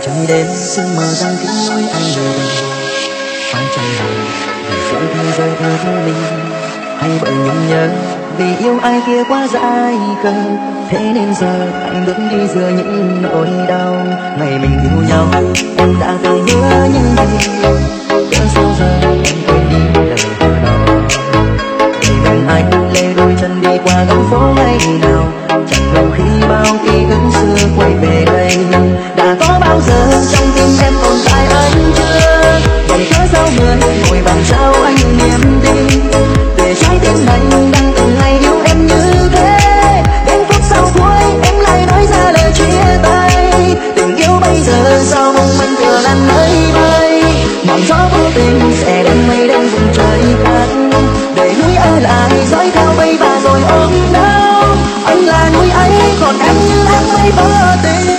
trời đêm sương mờ đang kín lối anh về phải chăng rằng vì sự thế giới theo mình hay bởi nhung nhớ vì yêu ai kia quá dại khờ, thế nên giờ anh bước đi giữa những nỗi đau. Ngày mình yêu nhau em đã từng hứa nhưng vì cớ sao giờ em quên đi lời hứa đó. Vì mình anh lê đôi chân đi qua góc phố ngày nào, chẳng lâu khi bao ký ức xưa quay về đây. Đã có bao giờ trong tim em tồn tại anh chưa? Vậy cớ sao người ngồi bàn trao anh niềm tin để trái tim này đang từng ngày yêu em như thế. Đến phút sau cuối em lại nói ra lời chia tay. Tình yêu bây giờ sao mong manh thừa làn mây bay. Ngọn gió vô tình sẽ đem mây đến vùng trời khác, để núi ở lại dõi theo bay và rồi ôm đau. Anh là núi ấy còn em như áng mây vô tình.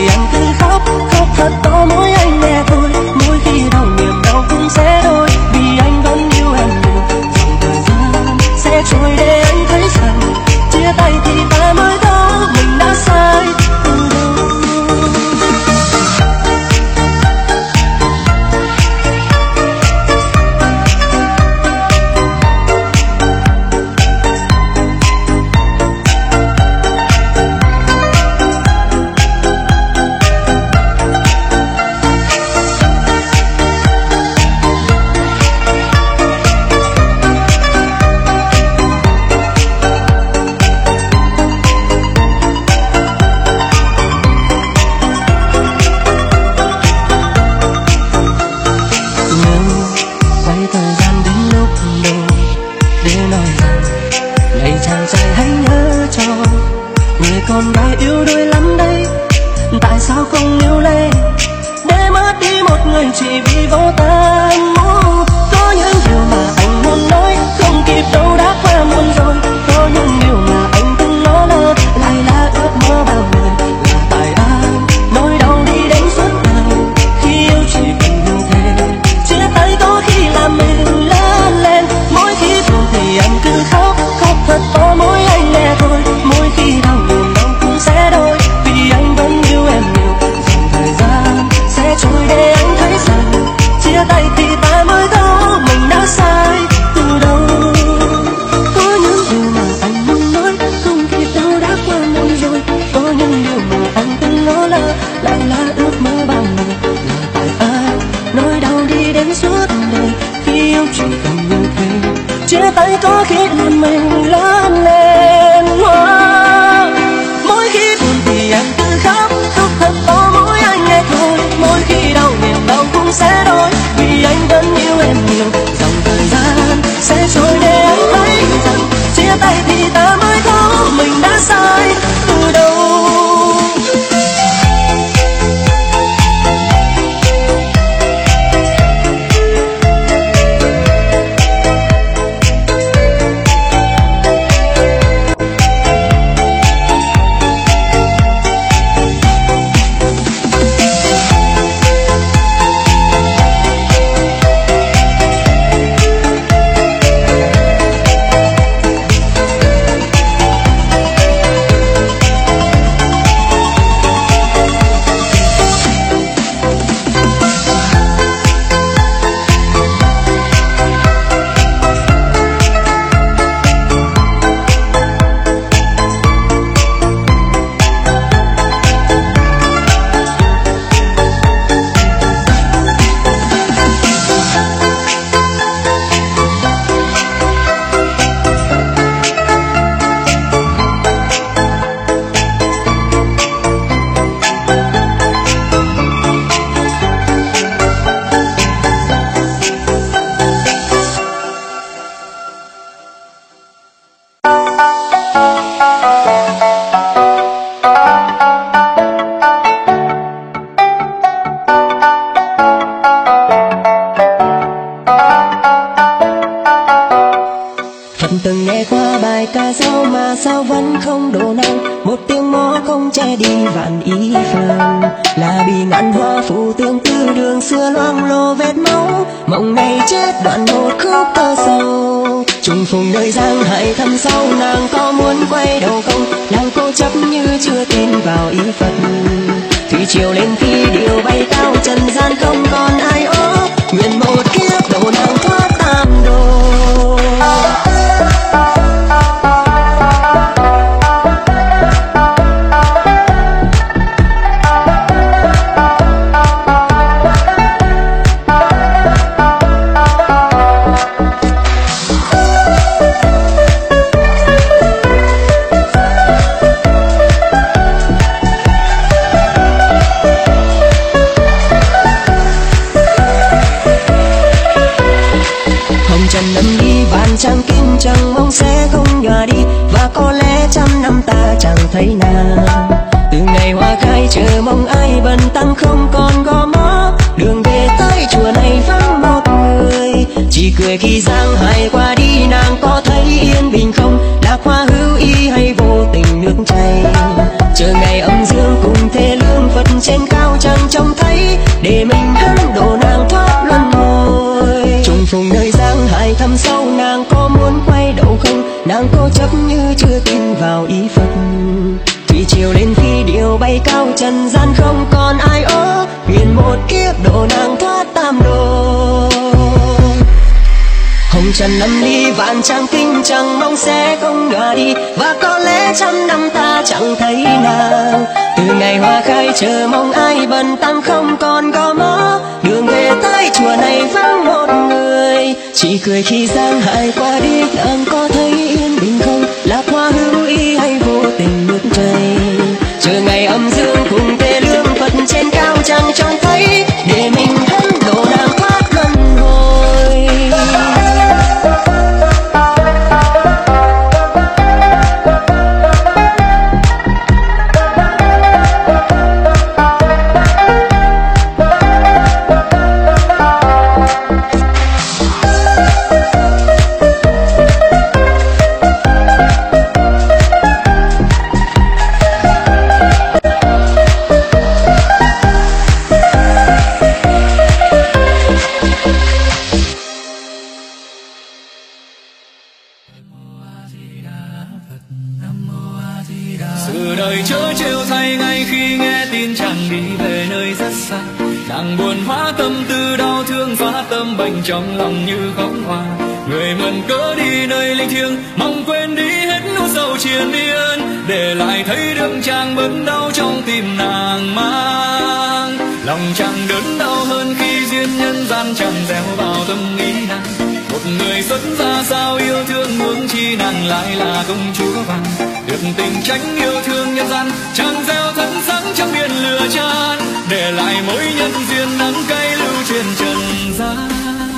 Mỗi anh nghe thôi, mỗi khi đau niềm đau cũng sẽ đôi vì chỉ vì vô tâm. Có những điều mà anh muốn nói không kịp đâu đã qua muôn rồi. Có những điều mà anh từng ngó lơ lại là ước mơ bao người. Là tại ai nỗi đau đi đến suốt đời khi yêu chỉ cần như thế. Chia tay có khi làm mình lớn lên, mỗi khi buồn thì anh cứ khóc, khóc thật to mỗi anh nghe thôi. Mỗi khi đau buồn đau cũng sẽ đôi, vì anh vẫn yêu em nhiều. Dòng thời gian sẽ trôi để anh thấy rằng chia tay thì ta mới thấu mình đã sai từ đầu. Có những điều mà anh muốn nói không kịp đâu đã qua muôn rồi. Có những điều mà anh từng ngó lơ lại là ước mơ bao người. Là tại ai nỗi đau đi đến suốt đời khi yêu chỉ cần như thế. Chia tay có khi làm mình lớn lên. Mỗi khi buồn thì anh cứ khóc, khóc thật to mỗi anh nghe thôi. Mỗi khi đau niềm đau cũng sẽ đôi, vì anh vẫn yêu em nhiều. Dòng thời gian sẽ trôi để anh thấy rằng chia tay thì ta mới thấu mình đã sai từ đầu. Từng nghe qua bài ca dao mà sao vẫn không đổ năng. Một tiếng mõ không che đi vạn ý phần. Là bị ngạn hoa phủ tương tư đường xưa loang lổ vết máu. Mộng này chết đoạn một khúc thơ sâu. Trùng phùng nơi giang hải thăm sau, nàng có muốn quay đầu không? Nàng cố chấp như chưa tin vào ý Phật. Thủy triều lên phi điệu bay cao, trần gian không còn ai ố. Nguyện một kiếp độ nàng thoát tam đồ. Trăng kim chẳng mong sẽ không nhòa đi, và có lẽ trăm năm ta chẳng thấy nàng. Từ ngày hoa khai chờ mong ai bần tăng không còn gò mó. Đường về tới chùa này vắng một người, chỉ cười khi giang hải qua đi. Nàng có thấy yên bình không? Lạc hoa hữu ý hay vô tình nước chảy? Chờ ngày âm dương cùng thê lương Phật trên cao chẳng trông thấy, để mình hắn độ nàng thoát luân hồi. Trùng phùng nơi giang hải thăm sâu, nàng có muốn quay đầu không? Nàng cố chấp như chưa tin vào ý Phật. Thủy triều lên phi điệu bay cao, trần gian không còn ai ố. Nguyện một kiếp độ nàng thoát tam đồ. Hồng trần lâm ly vạn trang kinh chẳng mong sẽ không nhòa đi, và có lẽ trăm năm ta chẳng thấy nàng. Từ ngày hoa khai chờ mong ai bần tăng không còn gò mó. Đường về tới chùa này vắng một người, chỉ cười khi giang hải qua đi. Nàng có thấy yên bình không? Lạc hoa hữu ý hay vô tình nước chảy? Chờ ngày âm dương cùng tê lương Phật trên cao chẳng trông thấy, để mình hắn độ nàng thoát luân hồi. chàng đi về nơi rất xa. Nàng buồn hóa tâm tư đau thương, phá tâm bệnh trong lòng như khóc hoa. Người mượn cớ đi nơi linh thiêng, mong quên đi hết nỗi sầu triền miên, để lại thấy đương chàng bớt đau trong tim nàng mang. Lòng chàng đớn đau hơn khi duyên nhân gian chẳng gieo vào tâm ý nàng. Một người xuất gia sao yêu thương, huống chi nàng lại là công chúa vàng. Được tình tránh yêu thương nhân gian, chàng gieo thân sáng trong biển lửa chan, để lại mối nhân duyên đắng cay lưu truyền trần gian.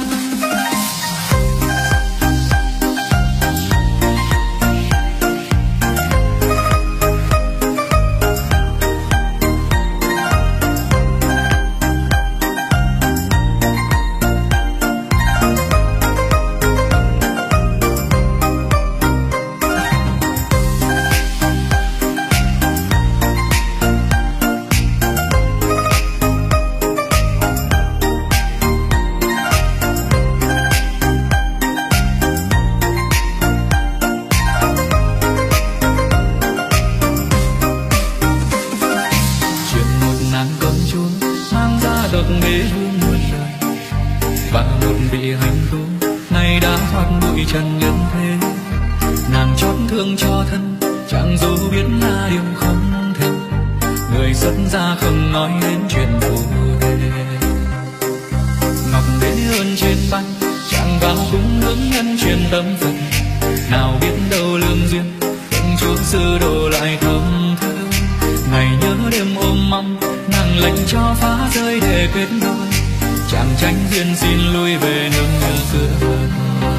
trần nhân thế, nàng chót thương cho thân, chẳng dù biết là điều không thể. Người xuất gia không nói đến chuyện phù thề. Ngọc đế ơn trên bay, chàng vào cung hướng nhân truyền tâm Phật. Nào biết đâu lương duyên, công chúa sư đồ lại thơm thơ. Ngày nhớ đêm ôm mong, nàng lệnh cho phá rơi để kết đôi. Chàng tranh duyên xin lui về nương nhờ cửa Phật.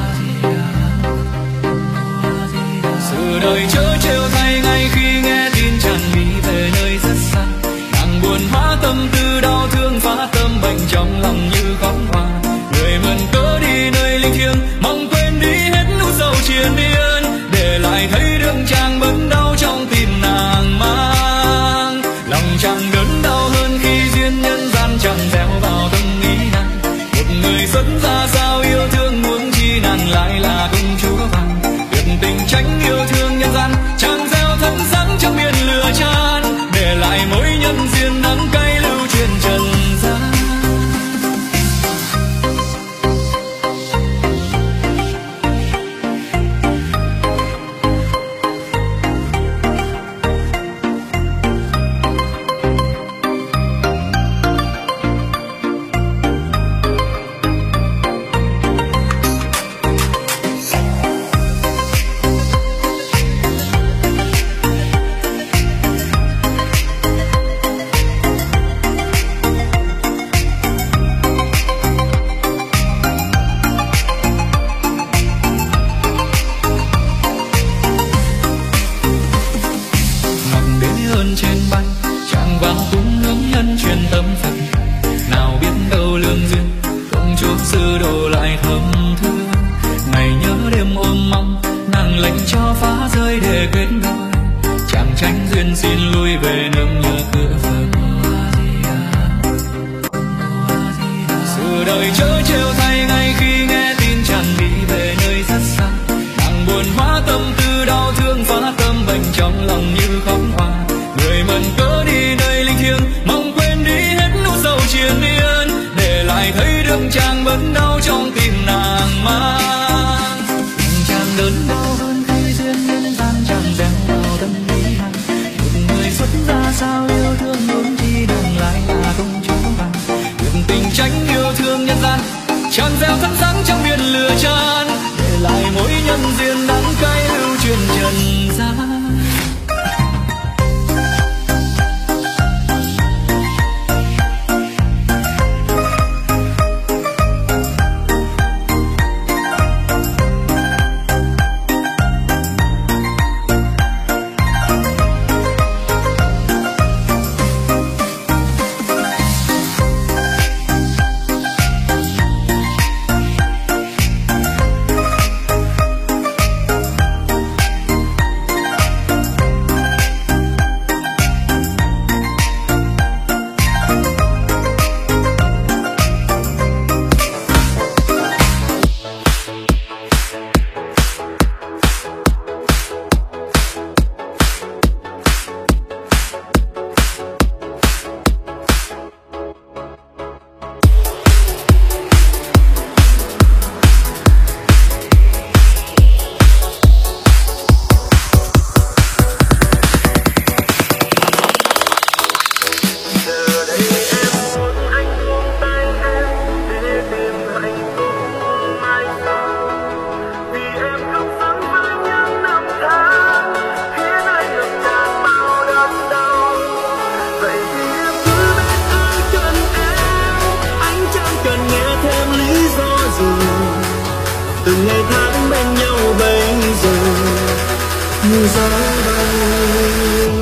Sự đời chớ trêu thay ngay khi nghe tin chàng đi về nơi rất xa. Nàng buồn hóa tâm tư đau thương, phá tâm bệnh trong lòng như khóc hoa. Người mượn cớ đi nơi linh thiêng, mong quên đi hết nỗi sầu triền miên, để lại thấy đương chàng bớt đau trong tim nàng mang. Lòng chàng đớn đau hơn khi duyên nhân gian chẳng gieo vào tâm ý nàng. Một người xuất gia sao yêu thương, muốn chi nàng lại là công chúa vàng. Tuyệt tình tránh yêu thương nhân gian, chàng gieo thân sáng trong biển lửa chan, để lại mối nhân duyên đắng cay lưu truyền trần gian. từng ngày tháng bên nhau bây giờ như gió bay.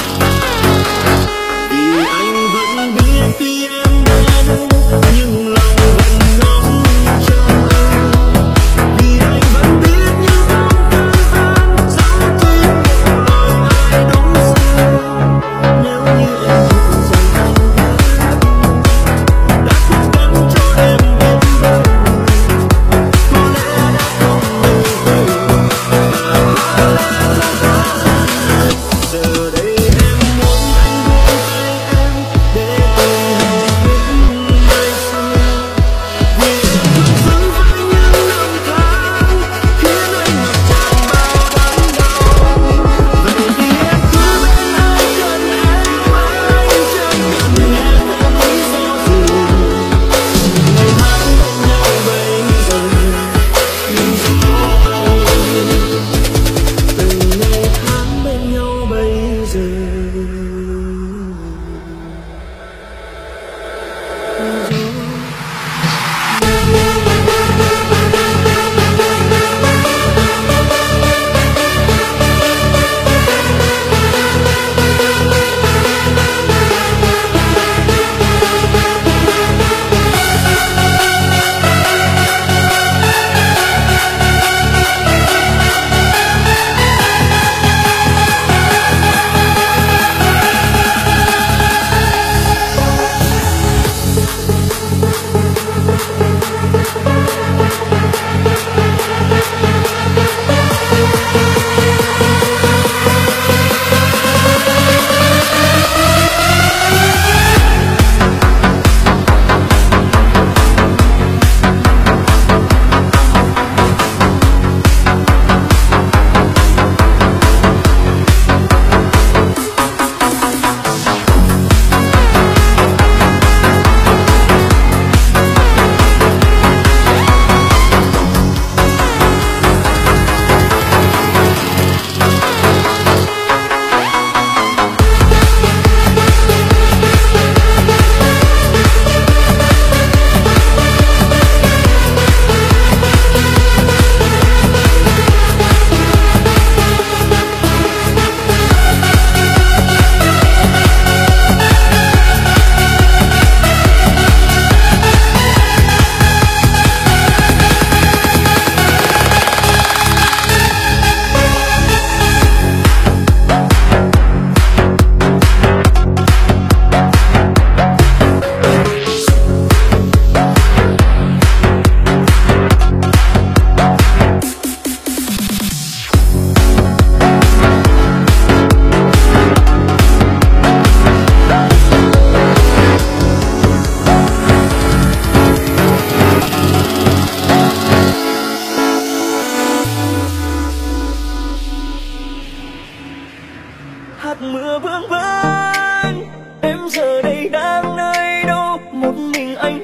Vì anh vẫn biết khi em đến nhưng lòng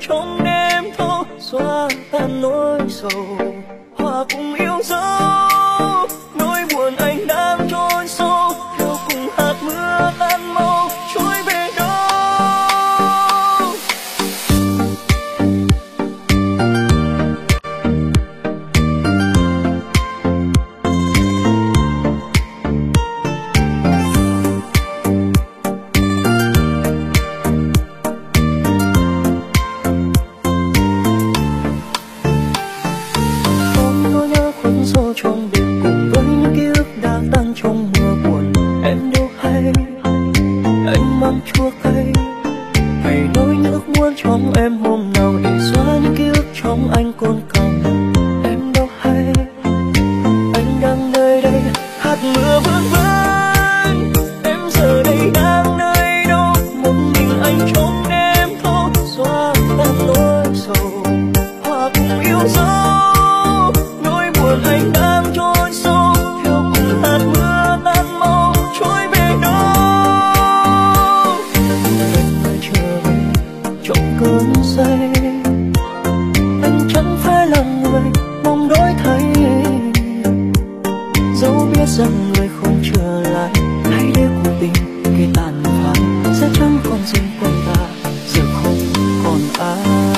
trong đêm thâu xóa tan nỗi sầu, hòa cùng yêu dấu nỗi buồn anh đang trôi sâu, theo cùng hạt mưa tan mau trôi về đâu. Sâu trong đêm cùng với những ký ức đã tan trong mưa buồn, em đâu hay anh mang chuốc hay hay nỗi nước muốn trong em hôm nào để xóa những ký ức trong anh cồn còng. Em đâu hay anh đang nơi đây hạt mưa vương vấn, em giờ đây đang nơi đâu, một mình anh trong đêm thâu xóa tan nỗi sầu, hòa cùng yêu dấu anh đang trôi sâu, theo cùng hạt mưa tan mau trôi về đâu. Anh trở về trong cơn say, anh chẳng phải là người mong đổi thay, dẫu biết rằng người không trở lại, hãy để cuộc tình khi tàn phai sẽ chẳng còn gì quanh ta, giờ không còn ai.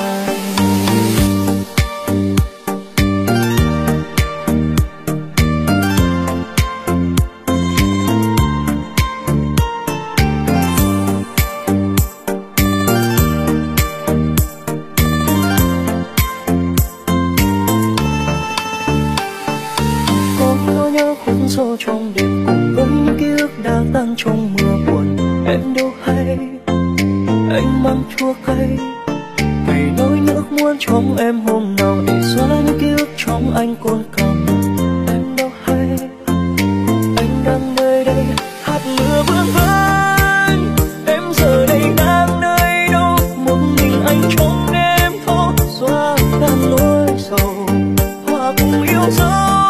Sâu trong đêm cùng với những ký ức đã tan trong mưa buồn, em đâu hay anh mang chuốc hay về nỗi nước muốn trong em hôm nào để xóa những ký ức trong anh cồn còng. Em đâu hay anh đang nơi đây hạt mưa vương vấn, em giờ đây đang nơi đâu, một mình anh trong đêm thâu xóa tan nỗi sầu, hòa cùng yêu dấu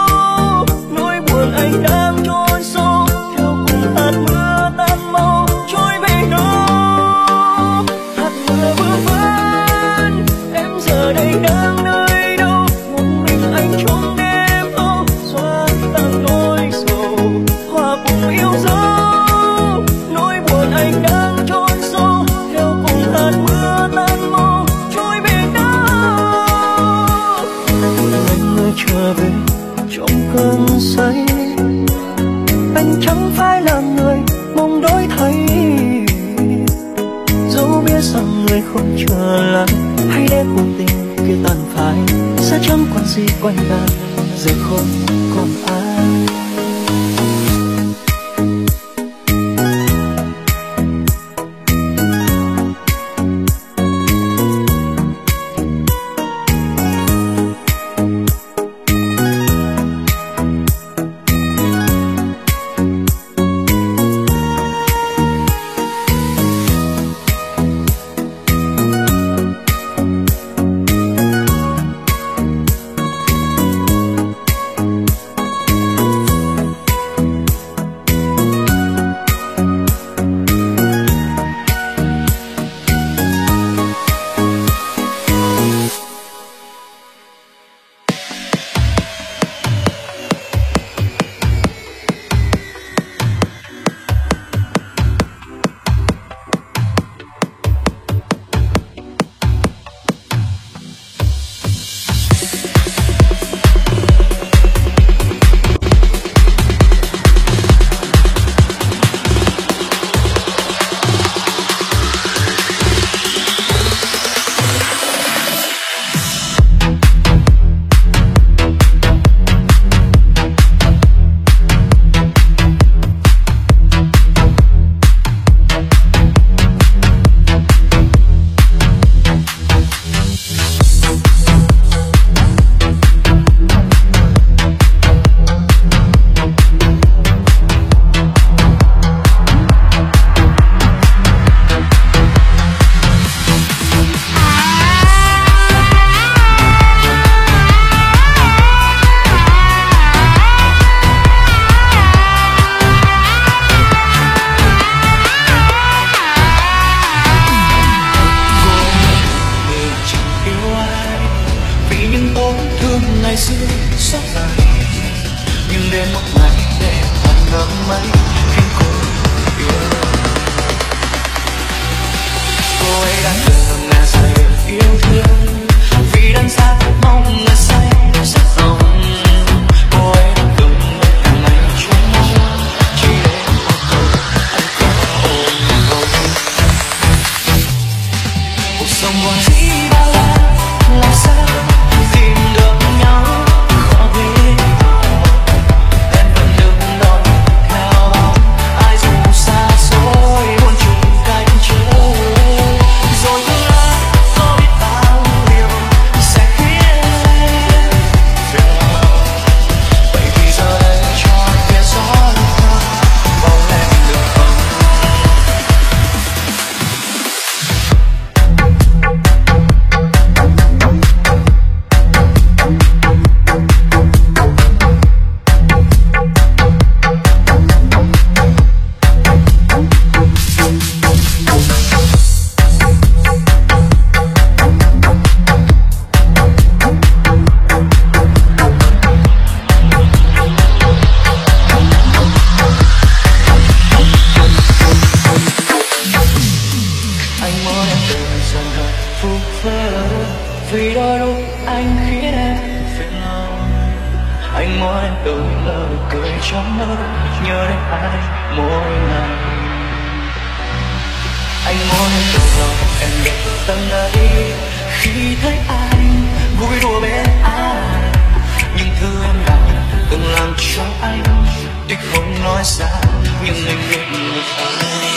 anh đang trôi sâu, theo cùng hạt mưa tan mau trôi về đâu. Hạt mưa vương vấn, em giờ đây đang nơi đâu, một mình anh trong đêm thâu xóa tan nỗi sầu, hòa cùng yêu dấu nỗi buồn anh đang trôi sâu, theo cùng hạt mưa tan mau trôi về đâu. Anh ơi trở về trong cơn say, anh chẳng phải là người mong đổi thay, dẫu biết rằng người không trở lại, hãy để cuộc tình kia tàn phai sẽ chẳng còn gì quanh ta, giờ không còn ai. ngày xưa xót lại, nhưng đến một ngày để thật ngỡ mấy khiến cô yêu. Cô ấy đã từng ngả say yêu thương, vì đang xa mong ngả say rất lòng. Cô ấy đã từng cả ngày trốn mong, chỉ để một câu anh có ổn không. Cuộc sống còn dĩ bao la, làm sao tìm được nhau khó biết. Em vẫn đứng đó theo bóng ai dù xa xôi muôn trùng cách trở. Rồi tương lai có biết bao điều sẽ khiến em phiền lòng. Vậy thì giờ đây cho anh biết rõ được không, bóng em được không. Anh muốn em từ dần hạnh phúc vỡ, vì đôi lúc anh khiến em phiền lòng. Anh muốn em từ lời cười trong mơ, nhớ đến ai mỗi ngày. Anh muốn em từ lòng em được tầng ấy, khi thấy anh vui đùa bên ai. Những thứ em đã từng làm cho anh tiếc không nói ra, nhưng anh biết người anh.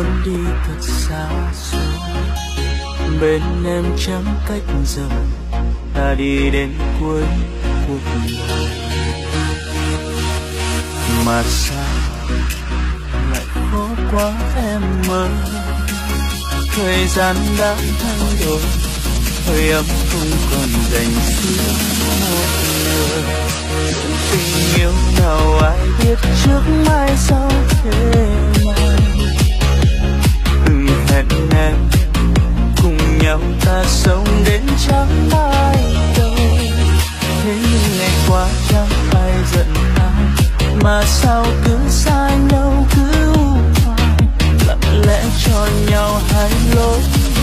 muốn đi thật xa xôi, bên em chẳng cách rời, ta đi đến cuối cuộc đời. Mà sao lại khó quá em ơi, thời gian đã thay đổi, hơi ấm không còn dành riêng một người. Tình yêu nào ai biết trước mai sau thế này, đừng hẹn em cùng nhau ta sống đến chẳng mai đâu. Thế nhưng ngày qua chẳng ai giận ai, mà sao cứ xa nhau cứ hoài, lặng lẽ cho nhau hai lối.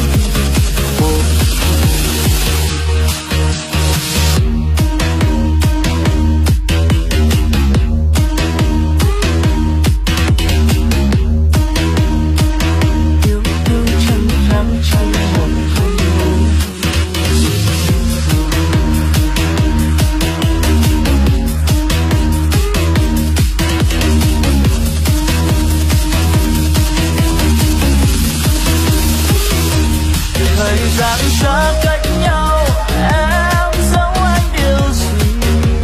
Thời gian xa cách nhau, em giấu anh điều gì?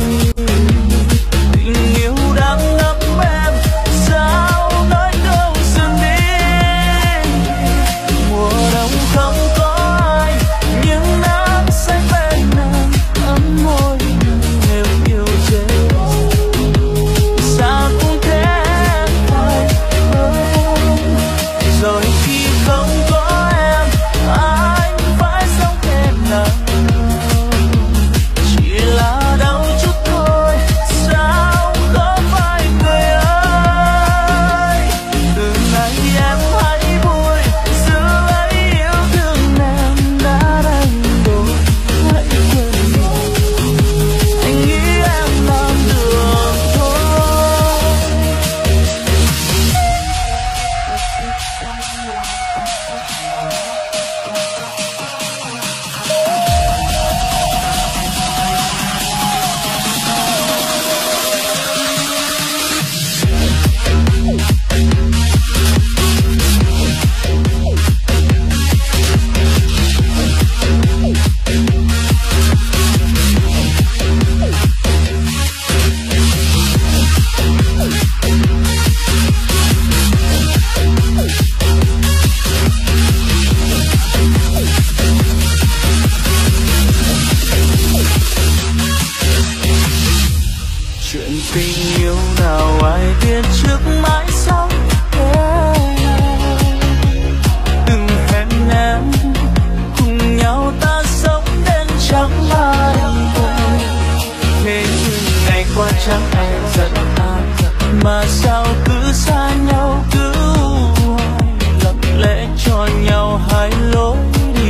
Tình yêu đang ngập em, sao nói câu dừng đi? Mùa đông không có ai, nhưng nắng xanh bên em, ấm môi nếu yêu dễ. Xa cũng thế phải không? Rồi khi không có chỉ là đau chút thôi, sao có phải người ơi. Từ nay em hãy vui, giữ lấy yêu thương em đã đánh đổi. Hãy quên đi, anh nghĩ em làm được thôi. Chuyện tình yêu nào ai biết trước mãi sau thế. Đừng hẹn em cùng nhau ta sống đến chẳng mai thôi. Thế nhưng ngày qua chẳng ai giận ai, mà sao cứ xa nhau cứ hoài, lặng lẽ cho nhau hai lối đi.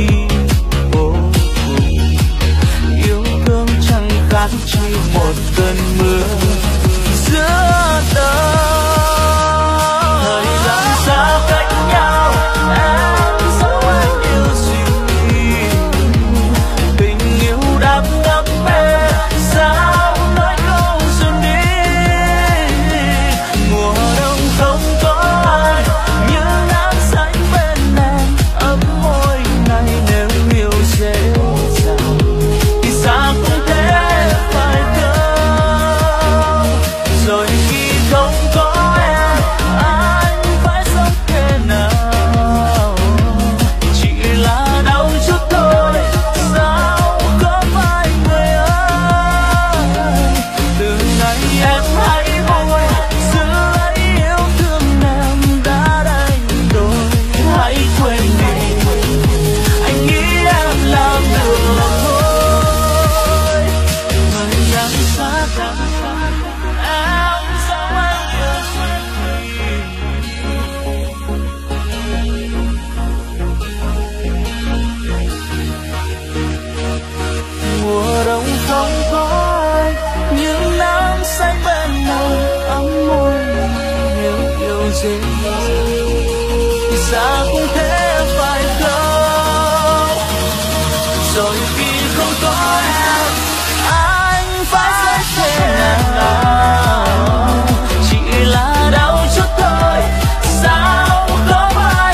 Yêu thương chẳng khác chỉ một cơn mưa giữa đời. Thời gian xa cách nhau, em giấu anh điều gì? Tình yêu đang ngập em, sao nói câu dừng đi? Mùa đông không có ai, như nắng xanh bên em, ấm môi này nếu yêu dễ dàng thì xa cũng thế phải không? Rồi khi không có em, anh phải sống thế nào? Chỉ là đau chút thôi, sao có phải người ơi? Từ nay em hãy vui, giữ lấy yêu thương em đã đánh đổi. Hãy quên đi, anh nghĩ em làm được thôi. Thời gian xa cách, em giấu anh điều gì? Mùa đông không có ai, nhưng nắng xanh bên em, ấm môi nếu yêu dễ thì xa cũng thế phải không? Rồi khi không có em, anh phải sống thế nào? Chỉ là đau chút thôi, sao có phải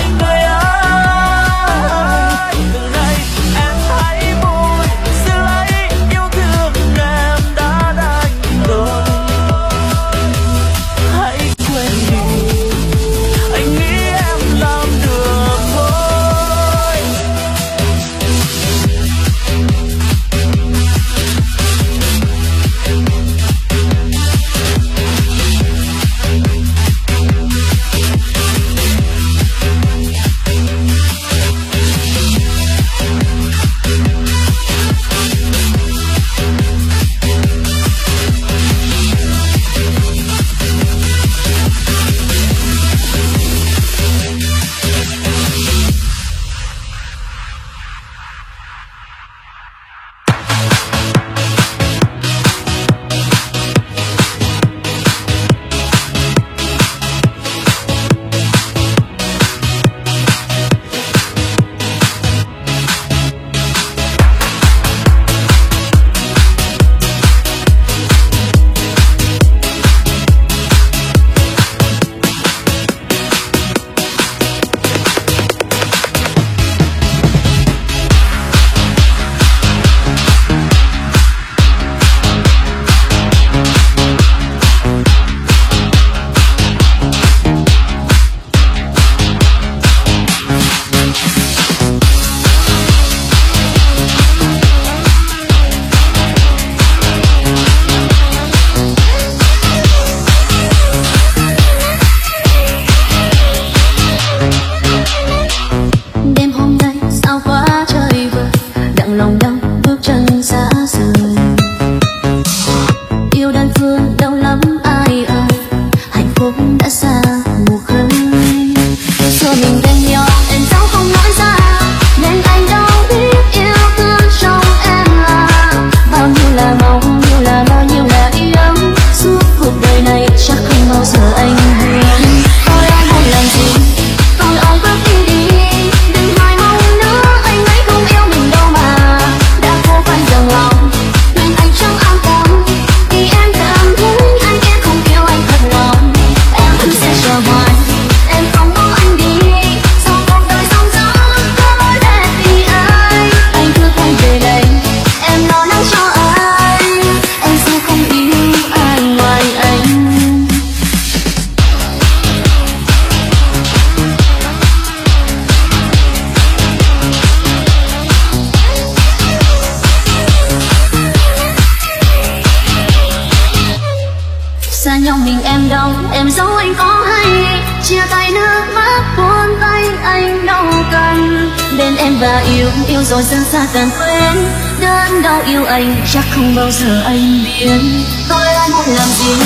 cũng đã xa một khơi. Giờ mình bên nhau em dẫu không nói ra, nên anh đâu biết yêu thương trong em là bao nhiêu là mong, nhiêu là bao nhiêu là yêu. Suốt cuộc đời này chắc không bao giờ anh buồn. Tôi anh muốn làm gì tôi ôm bước đi đi, đừng nói mong nữa anh ấy không yêu mình đâu mà. Đã cố gắng dừng lòng nhưng anh chẳng an tâm, vì em cảm thấy anh kia không yêu anh thật lòng. Em vẫn sẽ chờ hoài, em không bỏ anh đi. Sau cuộc đời sóng gió có lối về vì anh cứ quay về đây, em lo lắng cho anh. Em sẽ không yêu ai ngoài anh. Xa nhau mình em đâu, em giấu anh có hay, chia tay nước mắt buông tay anh đâu cần. Bên em và yêu, yêu rồi dần xa dần quên, đớn đau yêu anh chắc không bao giờ anh biết tôi đang muốn làm gì.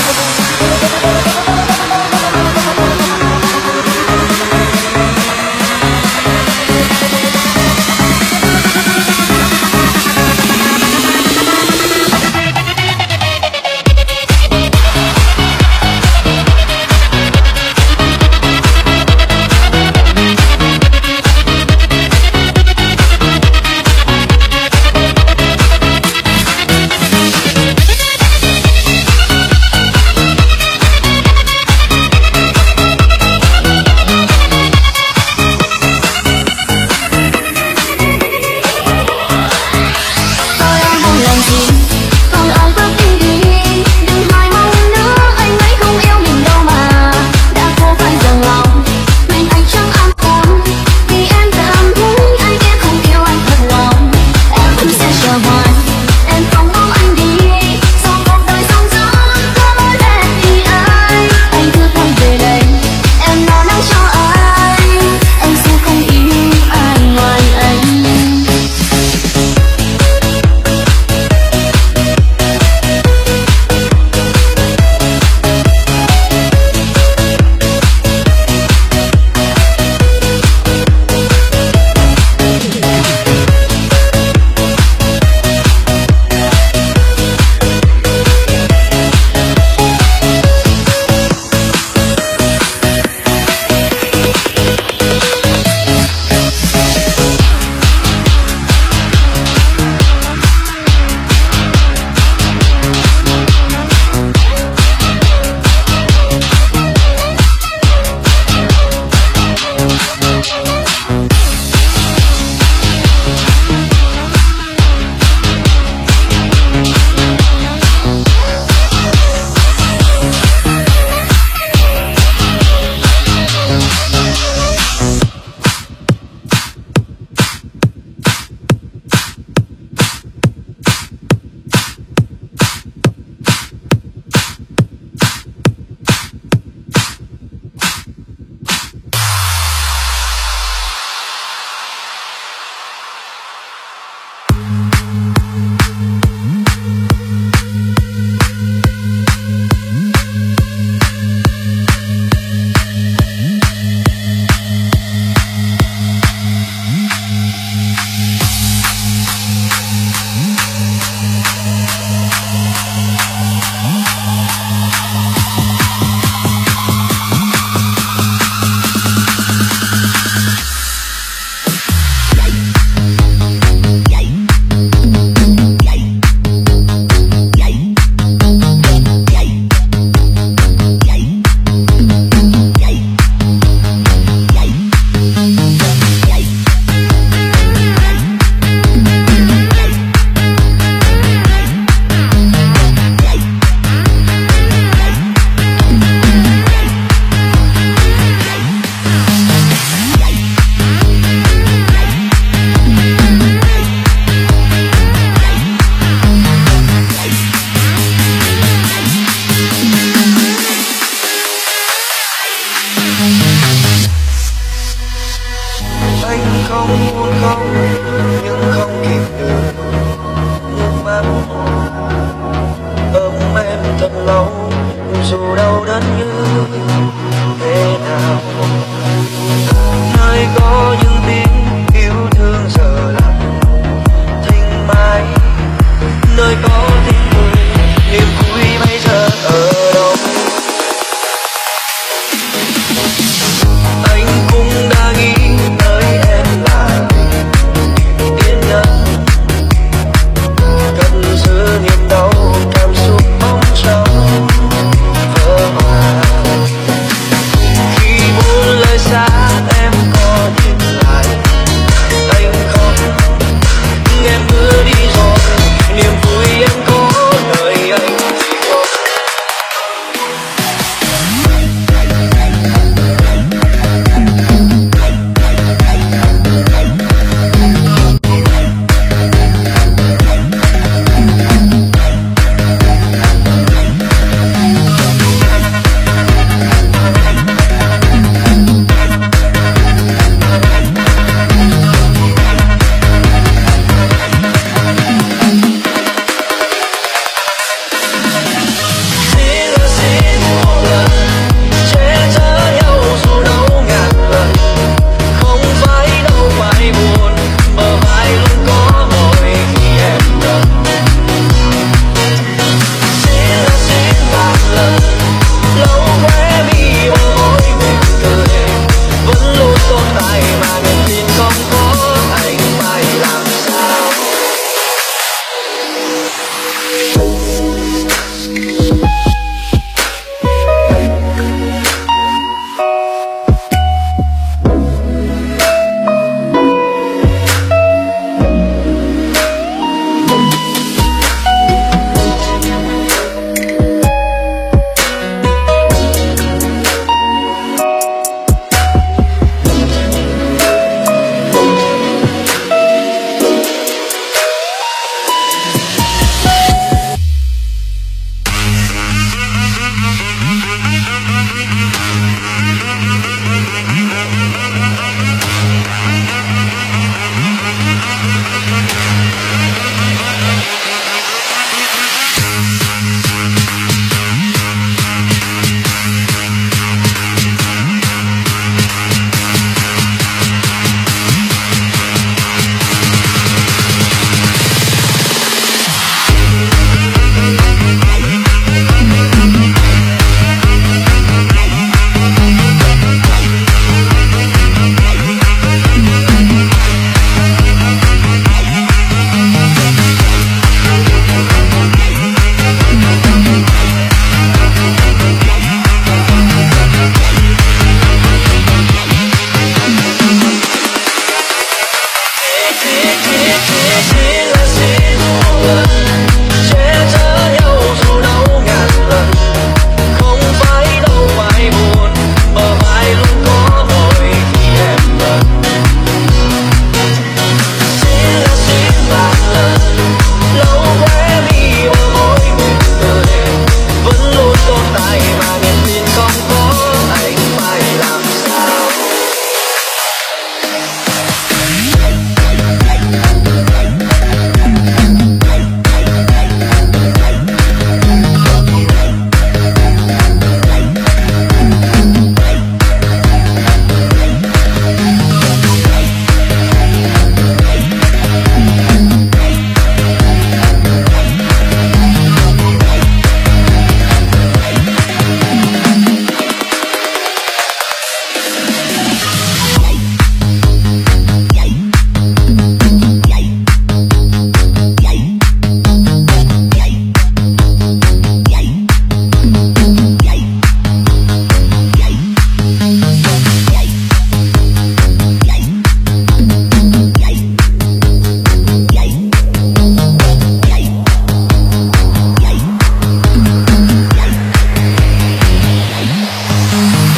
Hãy subscribe